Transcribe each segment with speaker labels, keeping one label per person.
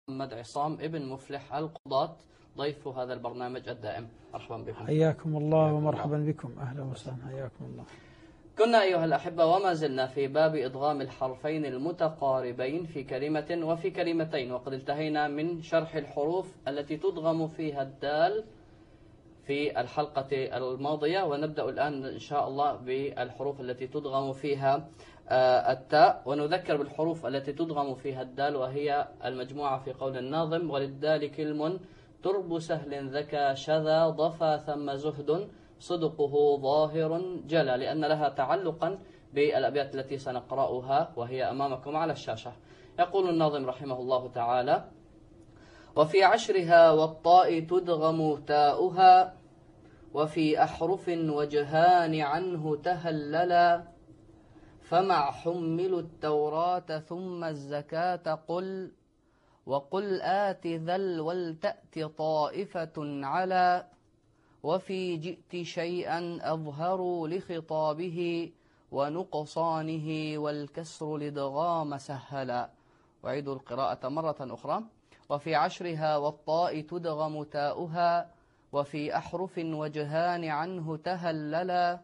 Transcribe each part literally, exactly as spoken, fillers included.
Speaker 1: محمد عصام ابن مفلح القضاة ضيف هذا البرنامج الدائم. مرحبا بكم.
Speaker 2: حياكم الله ومرحبا بكم. أهلا وسهلا. حياكم الله.
Speaker 1: كنا أيها الأحبة وما زلنا في باب إدغام الحرفين المتقاربين في كلمة وفي كلمتين، وقد انتهينا من شرح الحروف التي تدغم فيها الدال في الحلقة الماضية، ونبدأ الآن إن شاء الله بالحروف التي تدغم فيها التاء. ونذكر بالحروف التي تدغم فيها الدال، وهي المجموعة في قول الناظم: وللدال كلم ترب سهل ذكى شذا ضفا ثم زهد صدقه ظاهر جلى، لأن لها تعلقا بالأبيات التي سنقرأها وهي أمامكم على الشاشة. يقول الناظم رحمه الله تعالى: وفي عشرها والطاء تدغم تاؤها وفي أحرف وجهان عنه تهللا فمع حمل التوراة ثم الزكاة قل وقل آت ذل ولتأت طائفة على وفي جئت شيئا أظهروا لخطابه ونقصانه والكسر لدغام سهلا. أعيد القراءة مرة أخرى: وفي عشرها والطاء تدغم تاؤها وفي أحرف وجهان عنه تهللا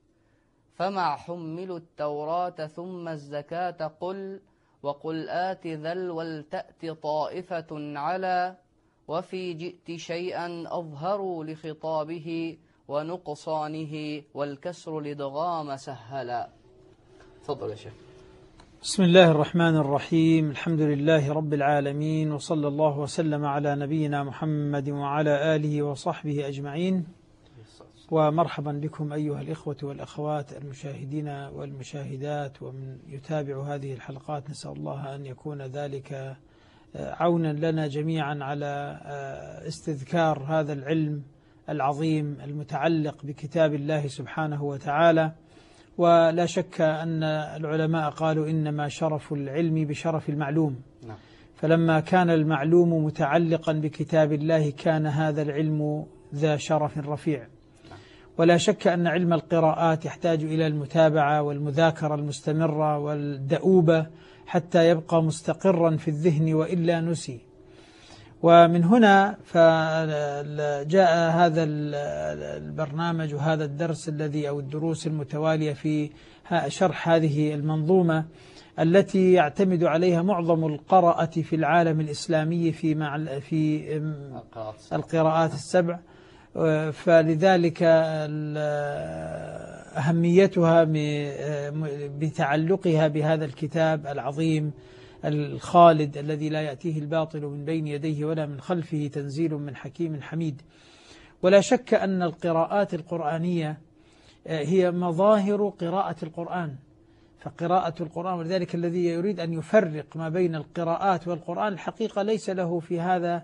Speaker 1: فمع حمل التوراة ثم الزكاة قل وقل آت ذل ولتأت طائفة على وفي جئت شيئا أظهروا لخطابه ونقصانه والكسر لدغام سهلا. تفضل يا شيخ.
Speaker 2: بسم الله الرحمن الرحيم. الحمد لله رب العالمين، وصلى الله وسلم على نبينا محمد وعلى آله وصحبه أجمعين. ومرحبا بكم أيها الإخوة والأخوات المشاهدين والمشاهدات ومن يتابع هذه الحلقات. نسأل الله أن يكون ذلك عونا لنا جميعا على استذكار هذا العلم العظيم المتعلق بكتاب الله سبحانه وتعالى. ولا شك أن العلماء قالوا إنما شرف العلم بشرف المعلوم، فلما كان المعلوم متعلقا بكتاب الله كان هذا العلم ذا شرف رفيع. ولا شك أن علم القراءات يحتاج إلى المتابعة والمذاكرة المستمرة والدؤوبة حتى يبقى مستقرا في الذهن وإلا نسي. ومن هنا فجاء هذا البرنامج وهذا الدرس الذي أو الدروس المتوالية في شرح هذه المنظومة التي يعتمد عليها معظم القراءة في العالم الإسلامي في في القراءات السبع. فلذلك أهميتها بتعلقها بهذا الكتاب العظيم الخالد الذي لا يأتيه الباطل من بين يديه ولا من خلفه، تنزيل من حكيم حميد. ولا شك أن القراءات القرآنية هي مظاهر قراءة القرآن، فقراءة القرآن، ولذلك الذي يريد أن يفرق ما بين القراءات والقرآن الحقيقة ليس له في هذا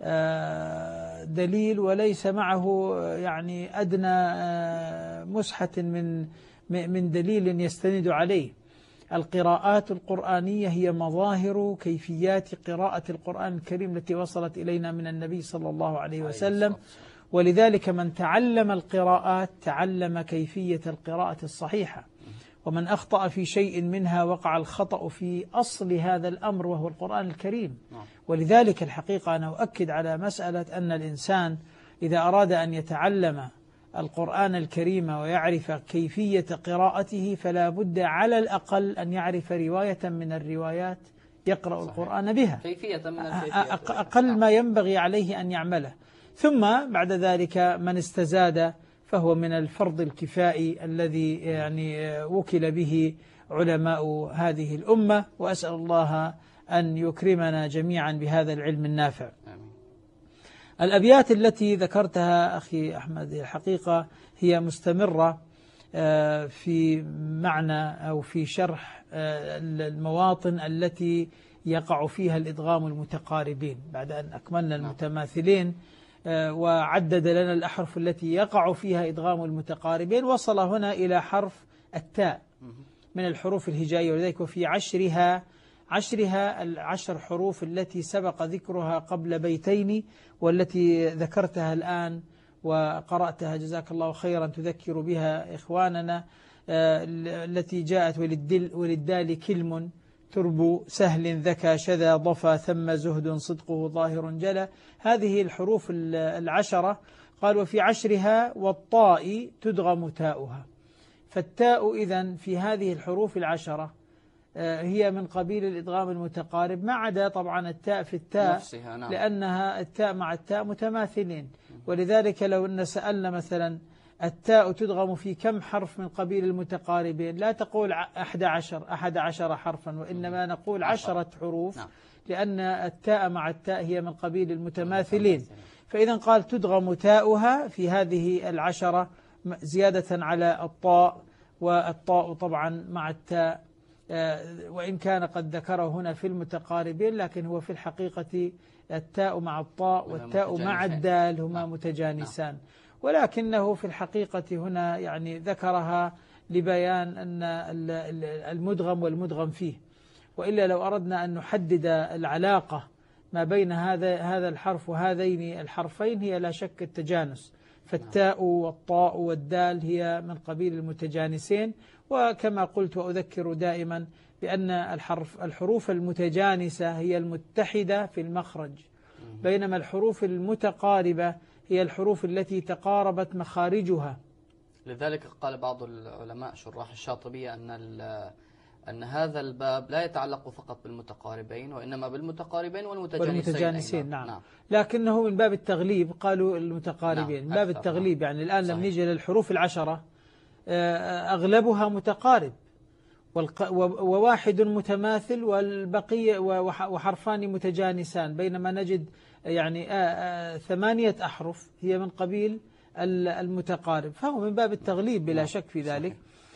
Speaker 2: دليل، وليس معه يعني أدنى مسحة من من دليل يستند عليه. القراءات القرآنية هي مظاهر كيفيات قراءة القرآن الكريم التي وصلت إلينا من النبي صلى الله عليه وسلم. ولذلك من تعلم القراءات تعلم كيفية القراءة الصحيحة، ومن أخطأ في شيء منها وقع الخطأ في أصل هذا الأمر وهو القرآن الكريم. ولذلك الحقيقة أنا أؤكد على مسألة أن الإنسان إذا أراد أن يتعلم القرآن الكريم ويعرف كيفية قراءته فلا بد على الأقل أن يعرف رواية من الروايات يقرأ صحيح. القرآن بها، كيفية من الكيفيات أقل ما ينبغي عليه أن يعمله. ثم بعد ذلك من استزاد فهو من الفرض الكفائي الذي يعني وكل به علماء هذه الأمة. وأسأل الله أن يكرمنا جميعا بهذا العلم النافع. الأبيات التي ذكرتها أخي أحمد الحقيقة هي مستمرة في معنى أو في شرح المواطن التي يقع فيها الإدغام المتقاربين. بعد أن أكملنا المتماثلين وعدد لنا الأحرف التي يقع فيها إدغام المتقاربين، وصل هنا إلى حرف التاء من الحروف الهجائية. ولذلك وفي عشرها عشرها العشر حروف التي سبق ذكرها قبل بيتين والتي ذكرتها الآن وقرأتها جزاك الله خيرا تذكر بها إخواننا، التي جاءت وللدال كلم ترب سهل ذكى شذا ضفا ثم زهد صدقه ظاهر جلى. هذه الحروف العشرة قال وفي عشرها والطاء تدغم تاؤها. فالتاء إذن في هذه الحروف العشرة هي من قبيل الإدغام المتقارب، ما عدا طبعا التاء في التاء نعم. لأنها التاء مع التاء متماثلين، ولذلك لو أن سألنا مثلا التاء تدغم في كم حرف من قبيل المتقاربين، لا تقول أحد عشر أحد عشر حرفا، وإنما نقول عشرة حروف نعم. لأن التاء مع التاء هي من قبيل المتماثلين. فإذا قال تدغم تاؤها في هذه العشرة زيادة على الطاء، والطاء طبعا مع التاء وإن كان قد ذكره هنا في المتقاربين، لكن هو في الحقيقة التاء مع الطاء والتاء مع الدال هما متجانسان، ولكنه في الحقيقة هنا يعني ذكرها لبيان أن المدغم والمدغم فيه. وإلا لو أردنا أن نحدد العلاقة ما بين هذا هذا الحرف وهذين الحرفين هي لا شك التجانس، فالتاء والطاء والدال هي من قبيل المتجانسين. وكما قلت وأذكر دائما بأن الحرف الحروف المتجانسة هي المتحدة في المخرج، بينما الحروف المتقاربة هي الحروف التي تقاربت مخارجها.
Speaker 1: لذلك قال بعض العلماء شراح الشاطبية أن أن هذا الباب لا يتعلق فقط بالمتقاربين، وإنما بالمتقاربين والمتجانسين,
Speaker 2: والمتجانسين نعم. نعم، لكنه من باب التغليب قالوا المتقاربين نعم. من باب التغليب يعني الآن لما نيجي للحروف العشرة أغلبها متقارب، وواحد متماثل والبقية وحرفان متجانسان، بينما نجد يعني ثمانية أحرف هي من قبيل المتقارب، فهو من باب التغليب بلا شك في ذلك.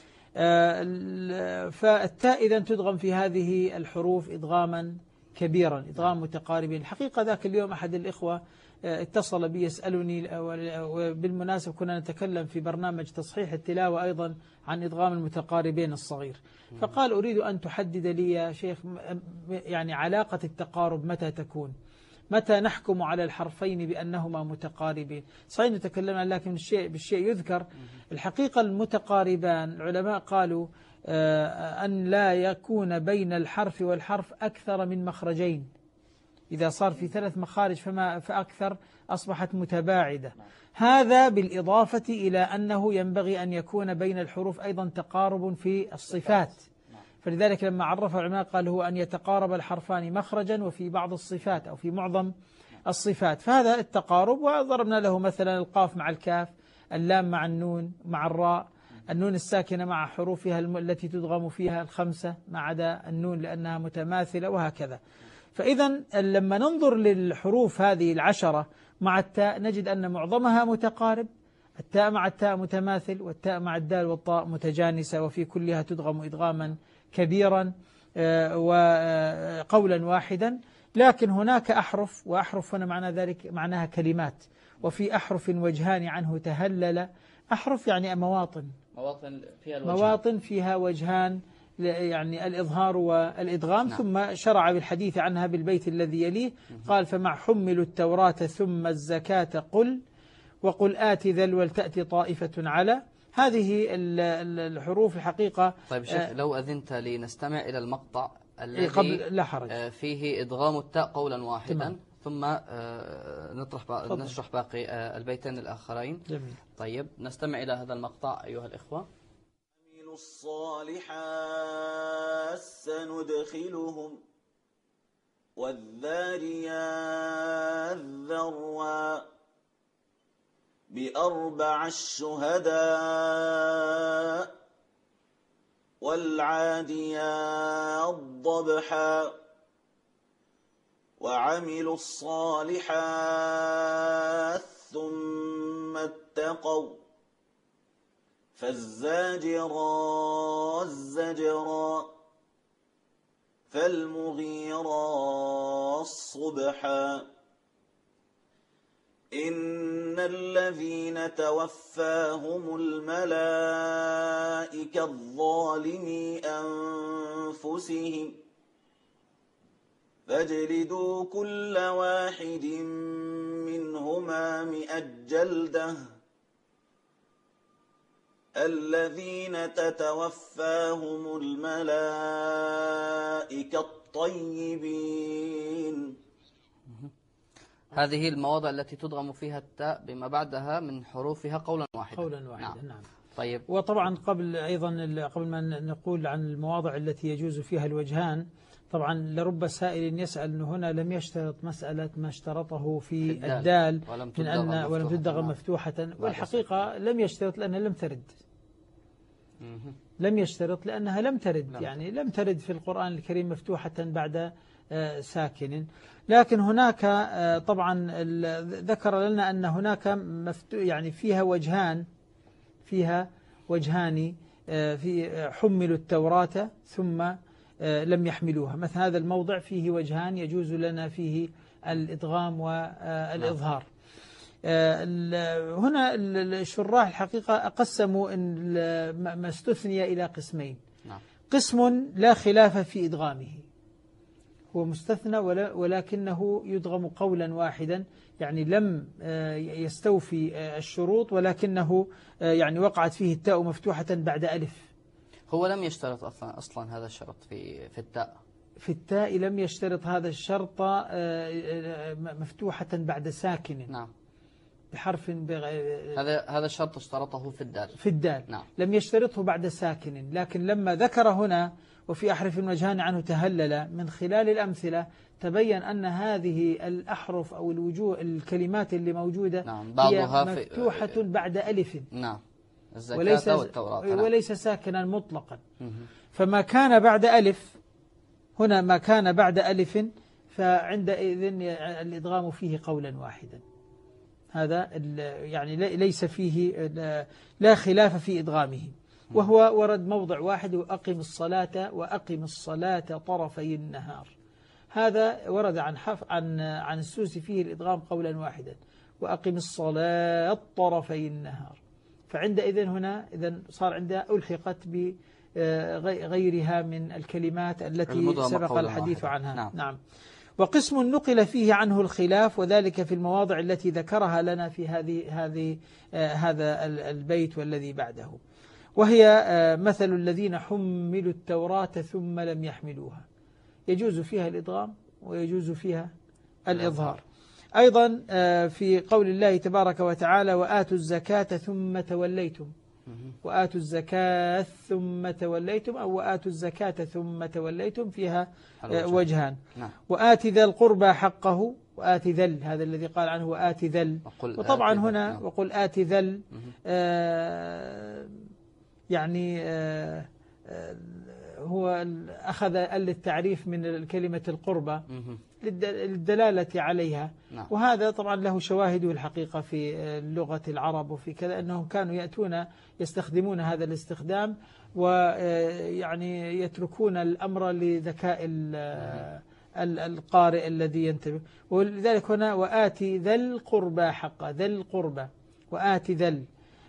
Speaker 2: فالتاء إذن تدغم في هذه الحروف إدغاما كبيرا، إدغام متقاربين. الحقيقة ذاك اليوم أحد الإخوة اتصل بي يسألني، وبالمناسبة كنا نتكلم في برنامج تصحيح التلاوة أيضا عن إدغام المتقاربين الصغير، فقال أريد أن تحدد لي يا شيخ يعني علاقة التقارب متى تكون، متى نحكم على الحرفين بأنهما متقاربين. صحيح نتكلم لكن الشيء بالشيء يذكر. الحقيقة المتقاربان العلماء قالوا أن لا يكون بين الحرف والحرف أكثر من مخرجين، إذا صار في ثلاث مخارج فما فأكثر أصبحت متباعدة. هذا بالإضافة إلى أنه ينبغي أن يكون بين الحروف أيضا تقارب في الصفات، فلذلك لما عرف العلماء قال هو أن يتقارب الحرفان مخرجا وفي بعض الصفات أو في معظم الصفات، فهذا التقارب. وضربنا له مثلا القاف مع الكاف، اللام مع النون مع الراء، النون الساكنة مع حروفها التي تدغم فيها الخمسة ما عدا النون لأنها متماثلة، وهكذا. فإذا لما ننظر للحروف هذه العشرة مع التاء نجد أن معظمها متقارب، التاء مع التاء متماثل، والتاء مع الدال والطاء متجانسة، وفي كلها تدغم إدغاما كبيرا وقولا واحدا. لكن هناك أحرف، وأحرف هنا معنى ذلك معناها كلمات، وفي أحرف وجهان عنه تهلل. أحرف يعني مواطن،
Speaker 1: مواطن فيها الوجهان،
Speaker 2: مواطن فيها وجهان، يعني الإظهار والإدغام. نعم. ثم شرع بالحديث عنها بالبيت الذي يليه، قال فمع حملوا التوراة ثم الزكاة قل وقل آت ذل ولتأتي طائفة على. هذه الحروف الحقيقة.
Speaker 1: طيب شيخ لو أذنت لي نستمع إلى المقطع الذي
Speaker 2: قبل لا حرج
Speaker 1: فيه إدغام التاء قولا واحدا. تمام. ثم نطرح نشرح باقي البيتين الآخرين.
Speaker 2: جميل.
Speaker 1: طيب نستمع إلى هذا المقطع أيها الإخوة.
Speaker 3: عملوا الصالحات سندخلهم والذاريات ذروا بأربع الشهداء والعاديات ضبحا وعملوا الصالحات ثم اتقوا فالزاجرات زجرا فالمغيرات صبحا إن الذين توفاهم الملائكة الظالمي أنفسهم فاجلدوا كل واحد منهما مئة جلدة الذين تتوفاهم الملائكة الطيبين.
Speaker 1: هذه المواضع التي تدغم فيها التاء بما بعدها من حروفها قولا واحدا.
Speaker 2: قولا واحدا. نعم. نعم.
Speaker 1: طيب.
Speaker 2: وطبعا قبل أيضا قبل ما نقول عن المواضع التي يجوز فيها الوجهان، طبعا لرب سائل يسأل أنه هنا لم يشترط مسألة ما اشترطه في, في الدال من أن ولم تدغ مفتوحة، والحقيقة لم يشترط لأنها لم ترد. لم يشترط لأنها لم ترد، لم. يعني لم ترد في القرآن الكريم مفتوحة بعد ساكن. لكن هناك طبعا ذكر لنا أن هناك مفتوح يعني فيها وجهان فيها وجهان في حملوا التوراة ثم لم يحملوها. مثل هذا الموضع فيه وجهان يجوز لنا فيه الإدغام والإظهار. هنا الشراح الحقيقة قسموا ما استثني إلى قسمين. قسم لا خلاف في إدغامه، هو مستثنى ولكنه يدغم قولا واحدا، يعني لم يستوفي الشروط ولكنه يعني وقعت فيه التاء مفتوحة بعد ألف.
Speaker 1: هو لم يشترط أصلا, أصلا هذا الشرط في في التاء.
Speaker 2: في التاء لم يشترط هذا الشرط مفتوحة بعد ساكن.
Speaker 1: نعم.
Speaker 2: بحرف بغ...
Speaker 1: هذا هذا الشرط اشترطه في الدال.
Speaker 2: في الدال.
Speaker 1: نعم.
Speaker 2: لم يشترطه بعد ساكن، لكن لما ذكر هنا وفي أحرف الوجهان عنه تهلل، من خلال الأمثلة تبين أن هذه الأحرف أو الوجوه الكلمات اللي موجودة
Speaker 1: نعم.
Speaker 2: هي مفتوحة في... بعد ألف.
Speaker 1: نعم. الزكاة
Speaker 2: وليس
Speaker 1: والتوراة. نعم.
Speaker 2: وليس ساكنا مطلقا. فما كان بعد ألف هنا ما كان بعد ألف فعندئذ الإدغام فيه قولا واحدا. هذا يعني ليس فيه لا خلاف في إدغامه، وهو ورد موضع واحد: وأقم الصلاة وأقم الصلاة طرفي النهار. هذا ورد عن حف عن عن السوسي فيه الإدغام قولا واحدا: وأقم الصلاة طرفي النهار. فعندئذ هنا إذن صار عندها ألحقت بغيرها من الكلمات التي سبق الحديث عنها.
Speaker 1: نعم.
Speaker 2: نعم. وقسم نقل فيه عنه الخلاف، وذلك في المواضع التي ذكرها لنا في هذه هذه هذا البيت والذي بعده، وهي مثل الذين حملوا التوراة ثم لم يحملوها. يجوز فيها الإدغام ويجوز فيها الإظهار. أيضا في قول الله تبارك وتعالى: وآتوا الزكاة ثم توليتم. وآتوا الزكاة ثم توليتم، أو وآتوا الزكاة ثم توليتم، فيها وجهان. نعم. وآت ذا القربى حقه، وآت ذل، هذا الذي قال عنه وآت ذل. وطبعا هنا نعم. وقل آت ذل آه يعني آه آه هو أخذ التعريف من كلمة القربى للدلالة عليها. نعم. وهذا طبعا له شواهده الحقيقة في لغة العرب وفي كذا، أنهم كانوا يأتون يستخدمون هذا الاستخدام ويعني يتركون الأمر لذكاء القارئ الذي ينتبه. ولذلك هنا وآتي ذا القربى حقا، ذا القربى وآتي ذل.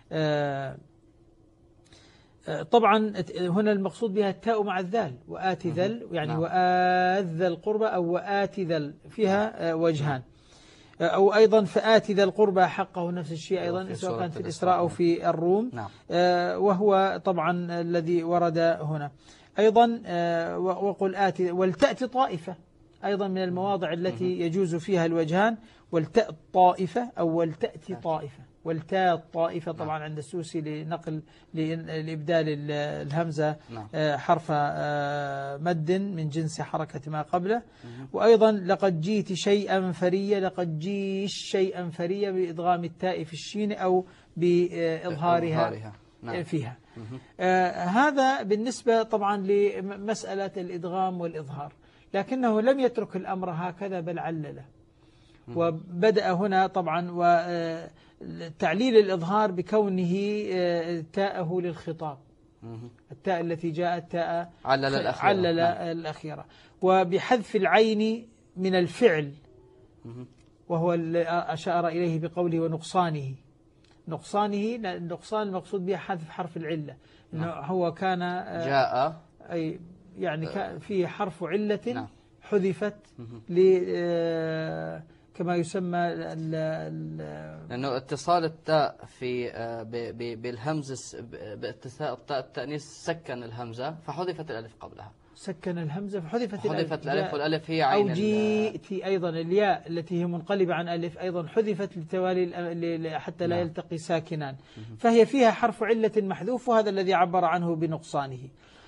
Speaker 2: طبعا هنا المقصود بها التاء مع الذال، وآتي ذل يعني نعم. وآت ذا القربى أو وآتي ذل، فيها وجهان. أو أيضا فآتي ذا القربى حقه، نفس الشيء أيضا سواء كان في الإسراء أو في الروم. نعم. وهو طبعا الذي ورد هنا أيضا. وقل آتي ولتأتي طائفة، أيضا من المواضع التي يجوز فيها الوجهان: ولتأتي طائفة أو ولتأتي طائفة. والتاء الطائفة طبعا عند السوسي لنقل لإبدال الهمزة حرف مد من جنس حركة ما قبله. وأيضا لقد جيت شيئا فريا، لقد جيش شيئا فريا بإدغام التاء في الشين أو بإظهارها فيها. هذا بالنسبة طبعا لمسألة الإدغام والإظهار، لكنه لم يترك الأمر هكذا بل علله. وبدأ هنا طبعا وتعليل الإظهار بكونه تاءه للخطاب، التاء التي جاءت تاء
Speaker 1: علل الأخيرة,
Speaker 2: علل الأخيرة. وبحذف العين من الفعل، وهو أشار إليه بقوله ونقصانه. نقصانه النقصان المقصود به حذف حرف العلة، إنه هو كان
Speaker 1: جاء
Speaker 2: أي يعني فيه حرف علة
Speaker 1: نعم.
Speaker 2: حذفت كما يسمى ال ال
Speaker 1: لأنه اتصال التاء في بالهمزة باتصال التاء التأنيث سكن الهمزة فحذفت الألف قبلها،
Speaker 2: سكن الهمزة فحذفت
Speaker 1: حذفت الألف والألف هي عين.
Speaker 2: أو جيت أيضا الياء التي هي منقلبة عن ألف أيضا حذفت لتوالي حتى لا يلتقي ساكنان، فهي فيها حرف علة محذوف، وهذا الذي عبر عنه بنقصانه.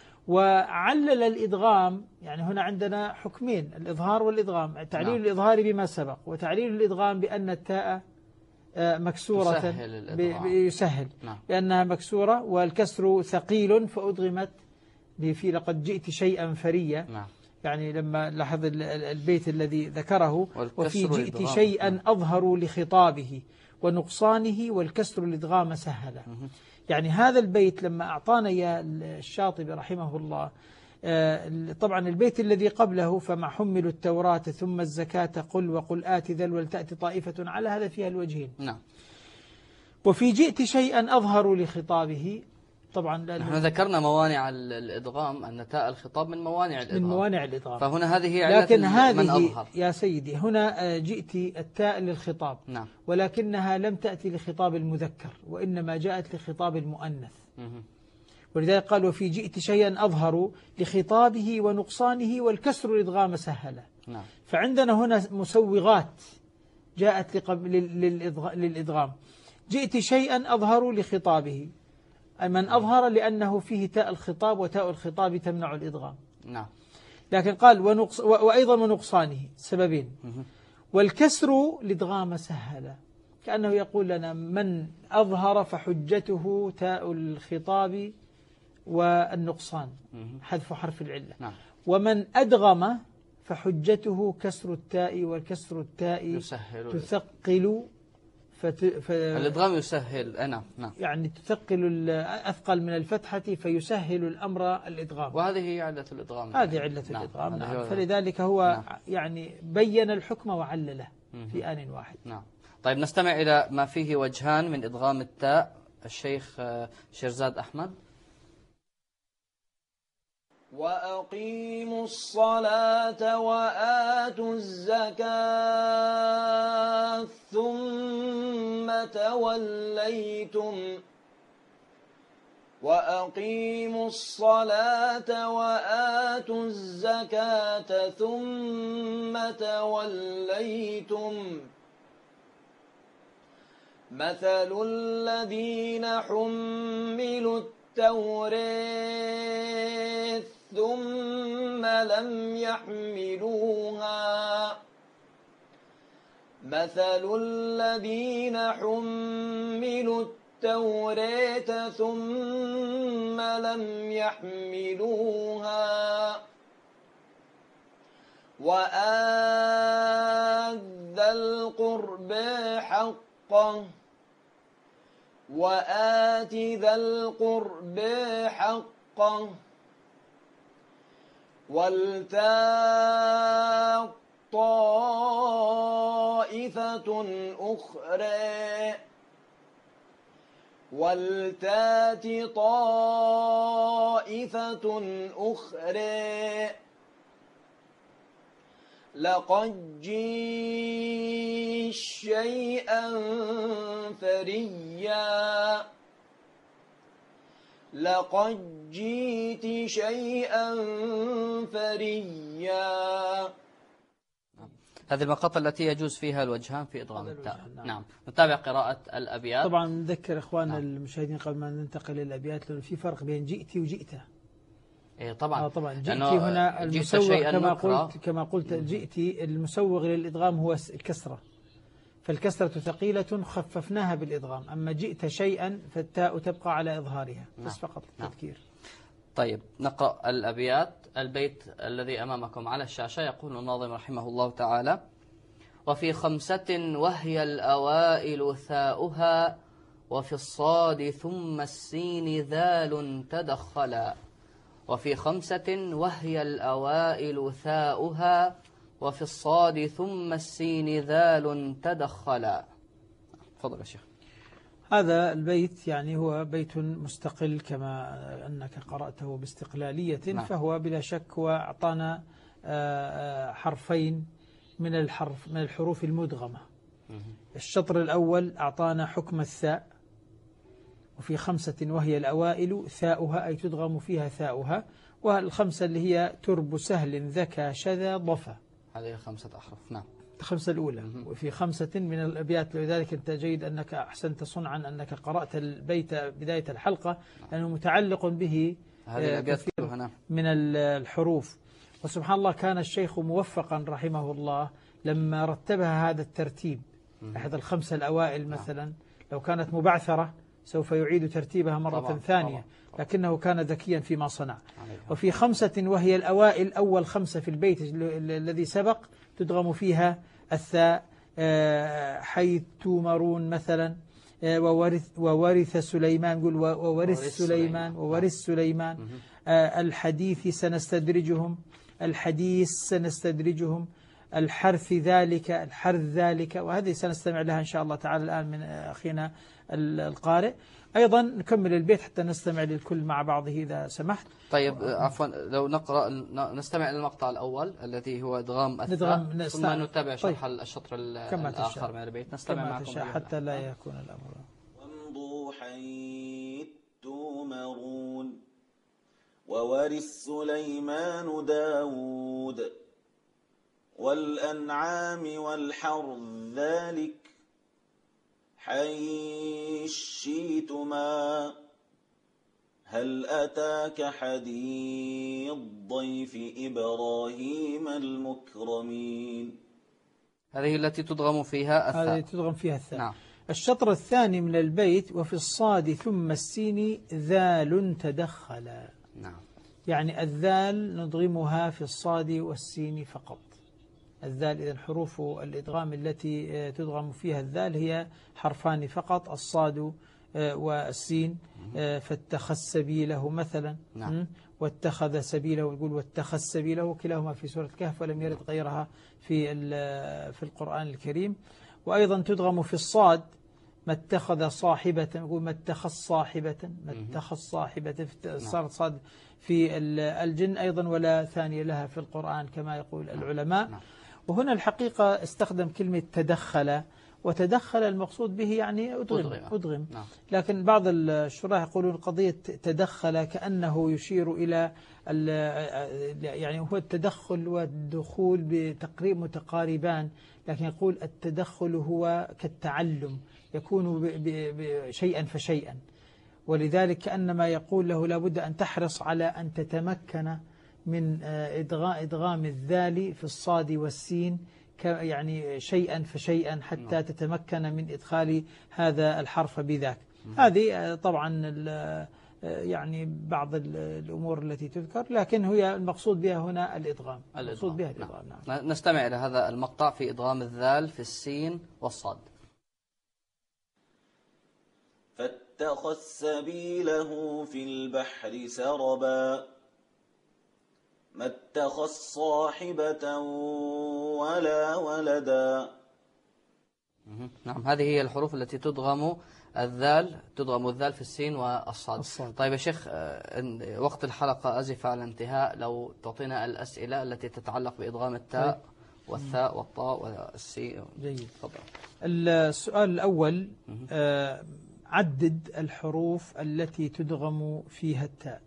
Speaker 2: وعلل الإدغام، يعني هنا عندنا حكمين، الإظهار والإدغام، تعليل نعم. الإظهار بما سبق، وتعليل الإدغام بأن التاء مكسورة يسهل, يسهل نعم. لأنها مكسورة والكسر ثقيل فأدغمت في لقد جئت شيئا فريا نعم. يعني لما لاحظ البيت الذي ذكره وفي جئت شيئا نعم. أظهر لخطابه ونقصانه والكسر الإدغام سهله. يعني هذا البيت لما أعطانا يا الشاطبي رحمه الله، طبعا البيت الذي قبله فما حملوا التوراة ثم الزكاة قل وقل آت ذل ولتأتي طائفة، على هذا فيها الوجهين نعم. وفي جئت شيئا أظهر لخطابه، طبعا
Speaker 1: نحن ذكرنا موانع الإدغام أن تاء الخطاب من موانع الإدغام،
Speaker 2: من موانع الإدغام،
Speaker 1: فهنا هذه هي علة
Speaker 2: لكن هذه
Speaker 1: من أظهر.
Speaker 2: يا سيدي هنا جئت التاء للخطاب نعم. ولكنها لم تأتي لخطاب المذكر وإنما جاءت لخطاب المؤنث، ولذلك قال وفي جئت شيئا أظهر لخطابه ونقصانه والكسر الإدغام سهله نعم. فعندنا هنا مسوغات جاءت للإدغام. جئت شيئا أظهر لخطابه، أي من أظهر لأنه فيه تاء الخطاب وتاء الخطاب تمنع الإدغام نعم. لكن قال ونقص وأيضا ونقصانه سببين، والكسر الإدغام سهل، كأنه يقول لنا من أظهر فحجته تاء الخطاب والنقصان حذف حرف العلة نعم. ومن أدغم فحجته كسر التاء والكسر التاء يسهل تثقل فت... ف...
Speaker 1: الإدغام يسهل نعم نعم
Speaker 2: يعني تثقل أثقل من الفتحة فيسهل الأمر الإدغام،
Speaker 1: وهذه هي علة الإدغام،
Speaker 2: هذه علة نعم. الإدغام نعم. نعم. فلذلك هو نعم. يعني بين الحكم وعلله في آن واحد
Speaker 1: نعم. طيب نستمع إلى ما فيه وجهان من إدغام التاء، الشيخ شيرزاد أحمد.
Speaker 3: وأقيموا الصلاة وآتوا الزكاة ثم توليتم وأقيموا الصلاة وآتوا الزكاة ثم توليتم مثل الذين حملوا التوراة ثم لم يحملوها مثل الذين حملوا التوراة ثم لم يحملوها وآت ذا القربى حقه وآت ذا القربى حقه ولتأت طائفة أخرى ولتأت طائفة أخرى لقد جئت شيئا فريا لقد جئت شيئا فريا.
Speaker 1: هذه المقاطع التي يجوز فيها الوجهان في إدغام التاء نعم. نعم نتابع قراءة الأبيات.
Speaker 2: طبعا نذكر إخواننا نعم. المشاهدين قبل ما ننتقل للأبيات لأنه في فرق بين جئتي وجئته.
Speaker 1: إيه طبعا
Speaker 2: آه طبعا جئتي هنا المسوغ كما قلت كما قلت جئتي المسوغ للإدغام هو الكسرة، فالكسرة ثقيلة خففناها بالإدغام، أما جئت شيئا فالتاء تبقى على إظهارها بس نعم. فقط التذكير نعم.
Speaker 1: طيب نقرأ الأبيات. البيت الذي أمامكم على الشاشة يقول الناظم رحمه الله تعالى: وفي خمسة وهي الأوائل ثاؤها وفي الصاد ثم السين ذال تدخلا وفي خمسة وهي الأوائل ثاؤها وفي الصاد ثم السين ذال تدخلا. تفضل يا شيخ.
Speaker 2: هذا البيت يعني هو بيت مستقل كما أنك قرأته باستقلالية نعم. فهو بلا شك وأعطانا حرفين من الحرف من الحروف المدغمة. الشطر الأول أعطانا حكم الثاء، وفي خمسة وهي الأوائل ثاؤها أي تدغم فيها ثاؤها، والخمسة اللي هي ترب سهل ذكى شذا ضفا،
Speaker 1: هذه خمسة أحرف. نعم،
Speaker 2: الخمسة الأولى. وفي خمسة من الأبيات، لذلك أنت جيد أنك أحسنت صنعا أنك قرأت البيت بداية الحلقة، لأنه متعلق به كثير من الحروف. وسبحان الله كان الشيخ موفقا رحمه الله لما رتبها هذا الترتيب. أحد الخمسة الأوائل مثلا لو كانت مبعثرة سوف يعيد ترتيبها مرة طبعا ثانية، طبعا. لكنه كان ذكيا فيما صنع. وفي خمسة وهي الأوائل أول خمسة في البيت الذي سبق تدغم فيها الثاء، حيث تمرون مثلا، وورث, وورث سليمان، قل وورث سليمان وورث سليمان. الحديث سنستدرجهم، الحديث سنستدرجهم، الحرث ذلك، الحرث ذلك، وهذه سنستمع لها إن شاء الله تعالى الآن من أخينا القارئ. أيضا نكمل البيت حتى نستمع للكل مع بعضه إذا سمحت.
Speaker 1: طيب عفوا، لو نقرأ نستمع إلى المقطع الأول الذي هو إدغام الثاء، ثم نتابع شرح طيب. الشطر الآخر من البيت. نستمع معكم
Speaker 2: حتى لا يكون الأمر.
Speaker 3: وامضوا حيث تؤمرون وورث سليمان داود والأنعام والحرث ذلك حيث شئتما هل أتاك حديث ضيف إبراهيم المكرمين.
Speaker 1: هذه التي تدغم فيها الثاء،
Speaker 2: هذه تدغم فيها الثاء.
Speaker 1: نعم.
Speaker 2: الشطر الثاني من البيت وفي الصاد ثم السين ذال تدخل.
Speaker 1: نعم،
Speaker 2: يعني الذال ندغمها في الصاد والسين فقط. الذال إذن حروف الإدغام التي تدغم فيها الذال هي حرفان فقط، الصاد والسين. فاتخذ سبيله مثلا،
Speaker 1: نعم.
Speaker 2: واتخذ سبيله، يقول واتخذ سبيله، كلاهما في سورة الكهف ولم يرد غيرها في في القرآن الكريم. وأيضا تدغم في الصاد ما اتخذ صاحبة، يقول ما اتخذ صاحبة، ما اتخذ صاحبة، صارت صاد في الجن أيضا ولا ثانية لها في القرآن كما يقول العلماء. وهنا الحقيقة استخدم كلمة تدخل، وتدخل المقصود به يعني أدغم, أدغم.
Speaker 1: نعم.
Speaker 2: لكن بعض الشراح يقولون قضية تدخل كأنه يشير إلى يعني هو التدخل والدخول بتقريب متقاربان، لكن يقول التدخل هو كالتعلم، يكون شيئا فشيئا، ولذلك كأنما يقول له لابد أن تحرص على أن تتمكن من إدغام الذال في الصاد والسين يعني شيئا فشيئا حتى تتمكن من إدخال هذا الحرف بذاك. هذه طبعا يعني بعض الأمور التي تذكر، لكن هي المقصود بها هنا الإدغام. المقصود بها الإدغام.
Speaker 1: نعم. نستمع إلى هذا المقطع في إدغام الذال في السين والصاد.
Speaker 3: فاتخذ سبيله في البحر سربا ما اتخذ صاحبة ولا ولدا.
Speaker 1: نعم، هذه هي الحروف التي تدغم الذال، تدغم الذال في السين والصاد.
Speaker 2: الصاد.
Speaker 1: طيب يا شيخ، وقت الحلقة أزف على الانتهاء، لو تعطينا الأسئلة التي تتعلق بإدغام التاء طيب. والثاء والطاء والسين.
Speaker 2: جيد.
Speaker 1: تفضل.
Speaker 2: السؤال الأول، آه عدد الحروف التي تدغم فيها التاء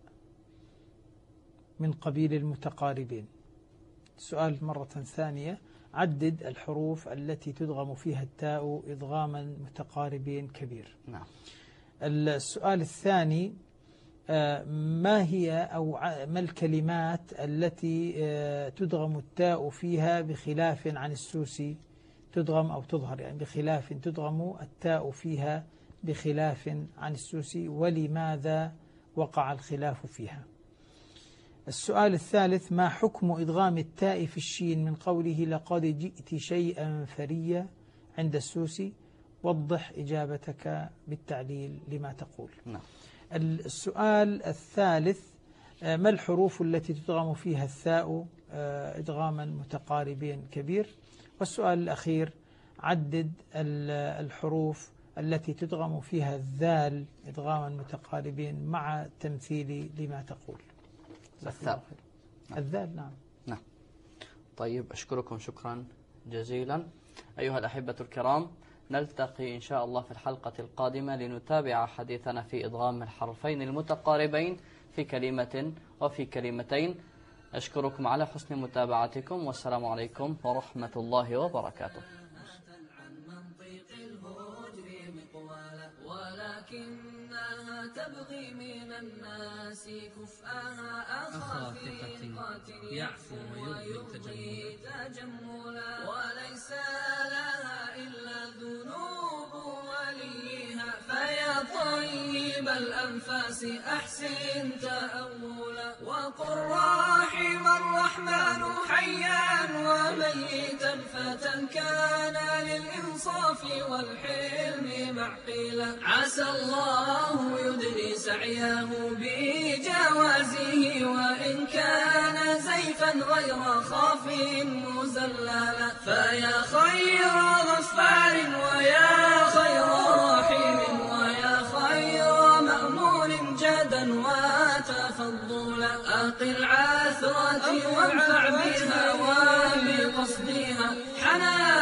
Speaker 2: من قبيل المتقاربين. السؤال مرة ثانية، عدد الحروف التي تدغم فيها التاء إدغاما متقاربين كبير.
Speaker 1: نعم.
Speaker 2: السؤال الثاني، ما هي أو ما الكلمات التي تدغم التاء فيها بخلاف عن السوسي، تدغم أو تظهر يعني بخلاف، تدغم التاء فيها بخلاف عن السوسي، ولماذا وقع الخلاف فيها؟ السؤال الثالث، ما حكم إدغام التاء في الشين من قوله لقد جئت شيئا فريا عند السوسي؟ وضح إجابتك بالتعليل لما تقول.
Speaker 1: نعم.
Speaker 2: السؤال الثالث، ما الحروف التي تدغم فيها الثاء إدغاما متقاربين كبير؟ والسؤال الأخير، عدد الحروف التي تدغم فيها الذال إدغاما متقاربين مع تمثيل لما تقول.
Speaker 1: الثاء.
Speaker 2: الذال. نعم.
Speaker 1: نعم. طيب، أشكركم شكرا جزيلا. أيها الأحبة الكرام، نلتقي إن شاء الله في الحلقة القادمة لنتابع حديثنا في إدغام الحرفين المتقاربين في كلمة وفي كلمتين. أشكركم على حسن متابعتكم، والسلام عليكم ورحمة الله وبركاته. ولكنها تبغي من الناس كفءها أخا ثقة يعفو ويبغي تجملا، وليس لها إلا ذنوب وليها، فيا طيب الأنفاس أحسن تأولا، وقل رحم الرحمن حيا وميتا فتى كان للإنصاف والحلم معقلا، عسى الله يدري سعيه بجوازه، وإن كان زيفا غير خاف مزللا، فيا خير غفار ويا خير رحيم ويا خير مأمون جدا وتفضلا، أقل عثرة وانفع بها وبقصدها حنان